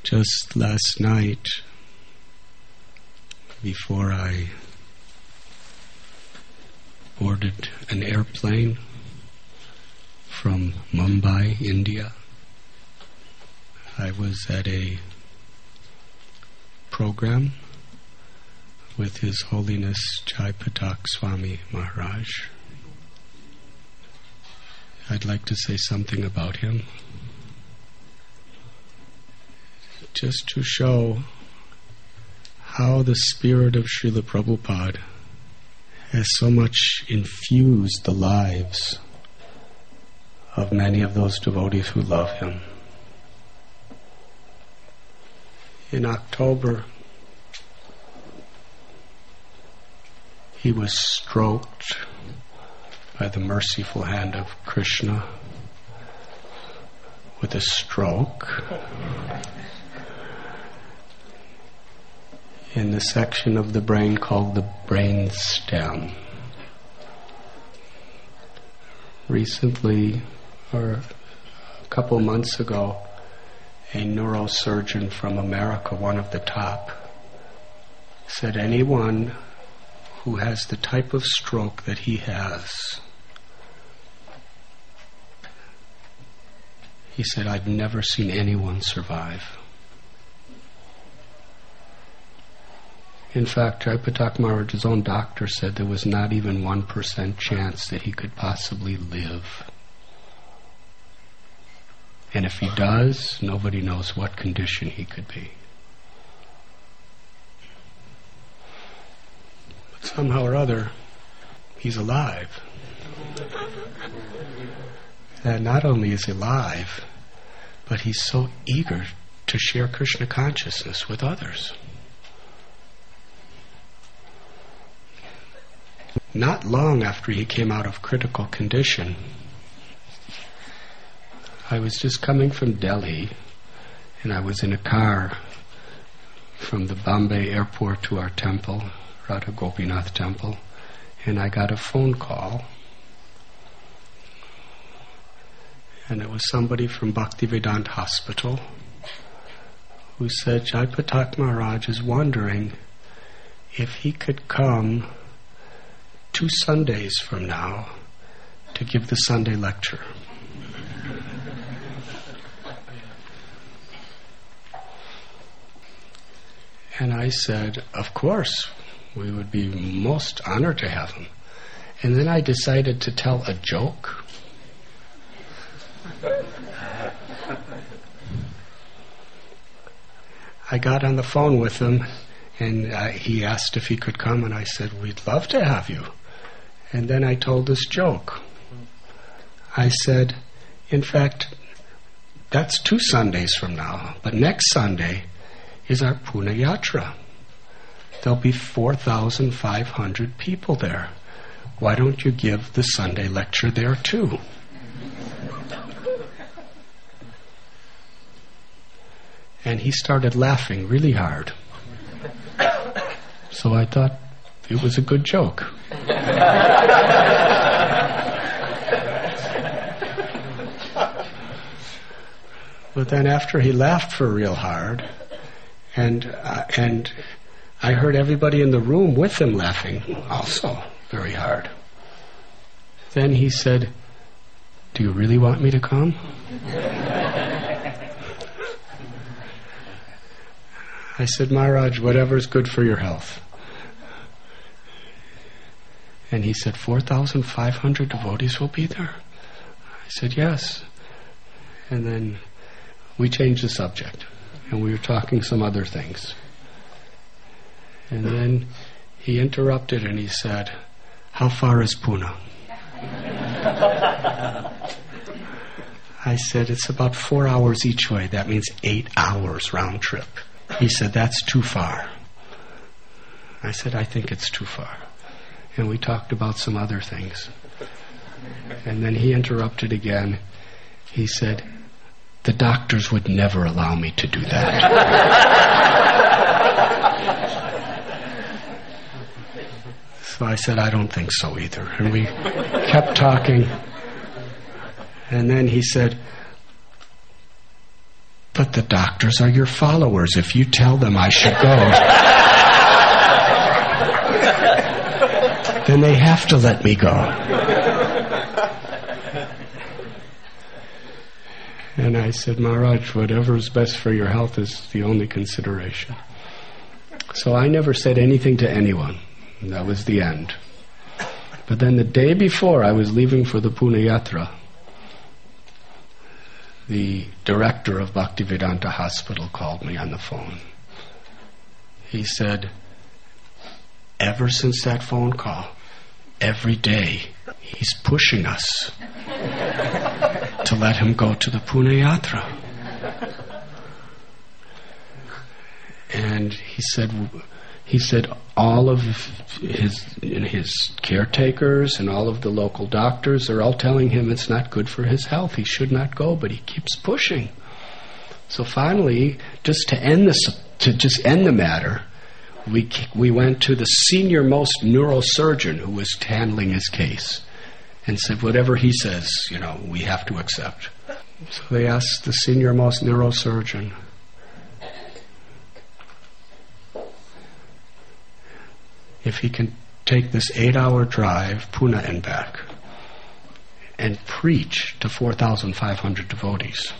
Just last night, before I boarded an airplane from Mumbai, India, I was at a program with His Holiness Jaipatak Swami Maharaj. I'd like to say something about him, just to show how the spirit of Srila Prabhupada has so much infused the lives of many of those devotees who love him. In October, he was stroked by the merciful hand of Krishna with a stroke in the section of the brain called the brain stem. Recently, or a couple months ago, a neurosurgeon from America, one of the top, said anyone who has the type of stroke that he has, he said, I've never seen anyone survive. In fact, Jaipatak Maharaj's own doctor said there was not even 1% chance that he could possibly live. And if he does, nobody knows what condition he could be. But somehow or other, he's alive. And not only is he alive, but he's so eager to share Krishna consciousness with others. Not long after he came out of critical condition, I was just coming from Delhi, and I was in a car from the Bombay airport to our temple, Radha Gopinath temple, and I got a phone call, and it was somebody from Bhaktivedanta Hospital who said Jaipatak Maharaj is wondering if he could come 2 Sundays from now to give the Sunday lecture. And I said, of course, we would be most honored to have him. And then I decided to tell a joke. I got on the phone with him, and he asked if he could come, and I said, we'd love to have you. And then I told this joke. I said, in fact, that's 2 Sundays from now, but next Sunday is our Pune Yatra. There'll be 4,500 people there. Why don't you give the Sunday lecture there too? And he started laughing really hard. So I thought it was a good joke. But then after he laughed for real hard, and I heard everybody in the room with him laughing also very hard. Then he said, do you really want me to come? I said, Maharaj, whatever's good for your health. And he said, 4,500 devotees will be there? I said, yes. And then we changed the subject, and we were talking some other things. And then he interrupted and he said, how far is Pune? I said, it's about 4 hours each way. That means 8 hours round trip. He said, that's too far. I said, I think it's too far. And we talked about some other things. And then he interrupted again. He said, the doctors would never allow me to do that. So I said, I don't think so either. And we kept talking. And then he said, But the doctors are your followers. If you tell them I should go, then they have to let me go. And I said, Maharaj, whatever is best for your health is the only consideration. So I never said anything to anyone. That was the end. But then the day before I was leaving for the Pune Yatra, the director of Bhaktivedanta Hospital called me on the phone. He said, ever since that phone call, every day he's pushing us to let him go to the Pune Yatra. And he said all of his caretakers and all of the local doctors are all telling him it's not good for his health. He should not go, but he keeps pushing. So finally, just to end the matter, we went to the senior most neurosurgeon who was handling his case and said, whatever he says, we have to accept. So they asked the senior most neurosurgeon, if he can take this 8-hour drive, Pune and back, and preach to 4,500 devotees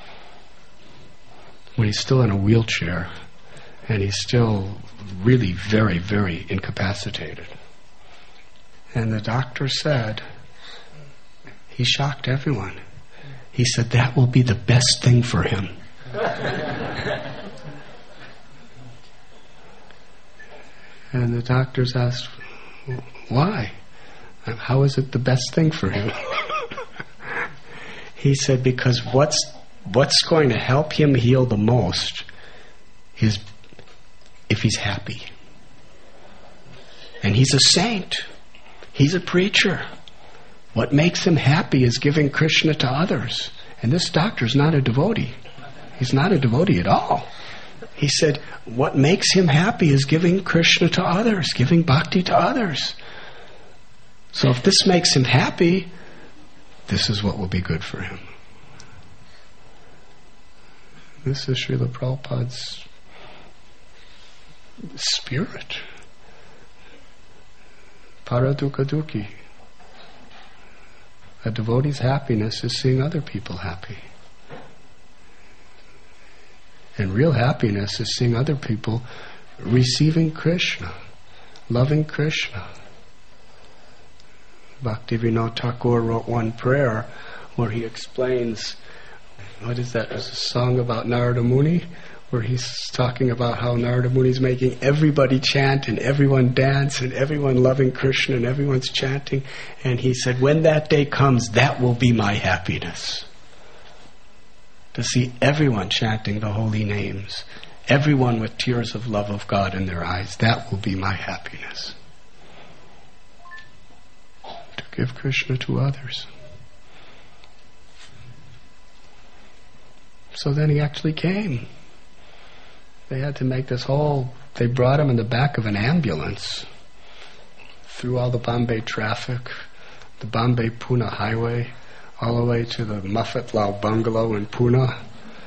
when he's still in a wheelchair and he's still really very, very incapacitated. And the doctor said, he shocked everyone. He said, that will be the best thing for him. And the doctors asked, why? How is it the best thing for him? He said, because what's going to help him heal the most is if he's happy. And he's a saint. He's a preacher. What makes him happy is giving Krishna to others. And this doctor's not a devotee. He's not a devotee at all. He said, what makes him happy is giving Krishna to others, giving bhakti to others. So if this makes him happy, this is what will be good for him. This is Srila Prabhupada's spirit. Paradukha dukhi. A devotee's happiness is seeing other people happy. And real happiness is seeing other people receiving Krishna, loving Krishna. Bhaktivinoda Thakur wrote one prayer where he explains, what is that? There's a song about Narada Muni where he's talking about how Narada Muni is making everybody chant and everyone dance and everyone loving Krishna and everyone's chanting. And he said, when that day comes, that will be my happiness. To see everyone chanting the holy names, everyone with tears of love of God in their eyes, that will be my happiness. To give Krishna to others. So then he actually came. They had to make they brought him in the back of an ambulance through all the Bombay traffic, the Bombay-Pune highway, all the way to the Maffatlal bungalow in Pune.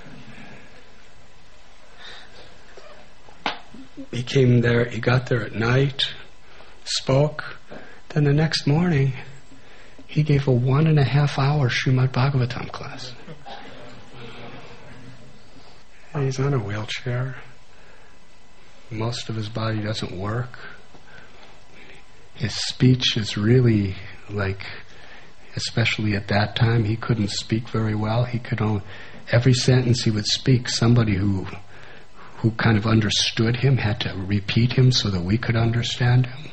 He came there, he got there at night, spoke. Then the next morning, he gave a 1.5-hour Srimad Bhagavatam class. And he's on a wheelchair. Most of his body doesn't work. His speech is really especially at that time, he couldn't speak very well. He could only, every sentence he would speak, somebody who kind of understood him had to repeat him so that we could understand him.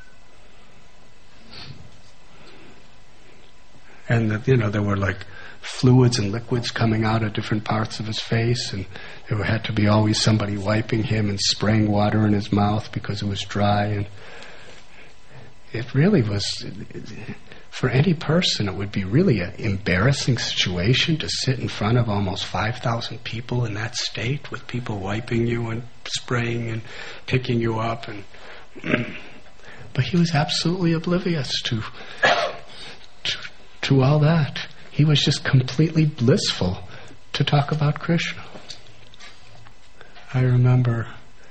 And there were fluids and liquids coming out of different parts of his face, and there had to be always somebody wiping him and spraying water in his mouth because it was dry. And it really was, for any person, it would be really an embarrassing situation to sit in front of almost 5,000 people in that state with people wiping you and spraying and picking you up. But he was absolutely oblivious to all that. He was just completely blissful to talk about Krishna. I remember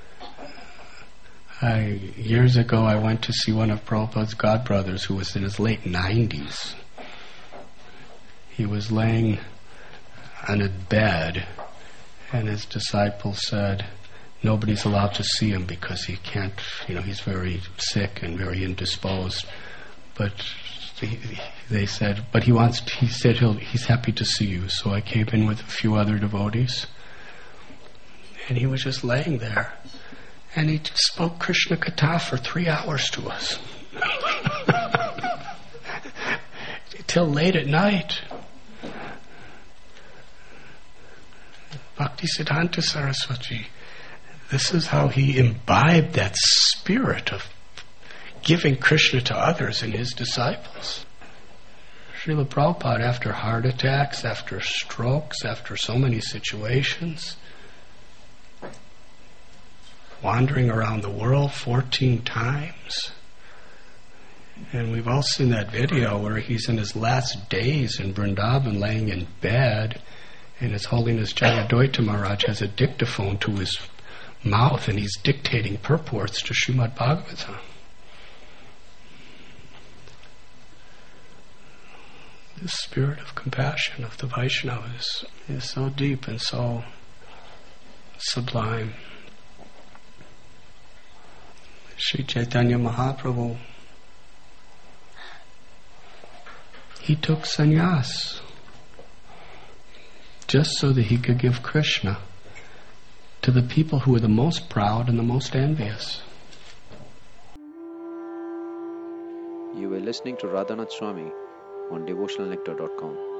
years ago I went to see one of Prabhupada's godbrothers who was in his late 90s. He was laying on a bed, and his disciple said, nobody's allowed to see him because he can't, he's very sick and very indisposed. But they said, but he's happy to see you. So I came in with a few other devotees, and he was just laying there. And he spoke Krishna Katha for 3 hours to us. Till late at night. Bhaktisiddhanta Saraswati, this is how he imbibed that spirit of giving Krishna to others and his disciples. Srila Prabhupada, after heart attacks, after strokes, after so many situations, wandering around the world 14 times. And we've all seen that video where he's in his last days in Vrindavan laying in bed, and His Holiness Jayadvaita Maharaj has a dictaphone to his mouth and he's dictating purports to Srimad Bhagavatam. The spirit of compassion of the Vaishnavas is so deep and so sublime. Sri Chaitanya Mahaprabhu, he took sannyas just so that he could give Krishna to the people who were the most proud and the most envious. You were listening to Radhanath Swami on devotionalnectar.com.